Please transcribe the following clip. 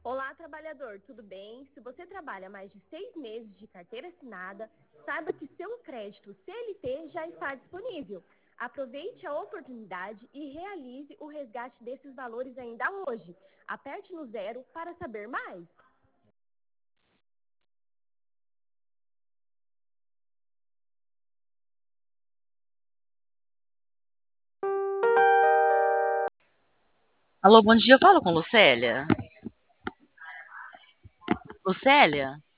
Olá, trabalhador, tudo bem? Se você trabalha mais de 6 meses de carteira assinada, saiba que seu crédito CLT já está disponível. Aproveite a oportunidade e realize o resgate desses valores ainda hoje. Aperte no zero para saber mais. Alô, bom dia, eu falo com Lucélia. Lucélia?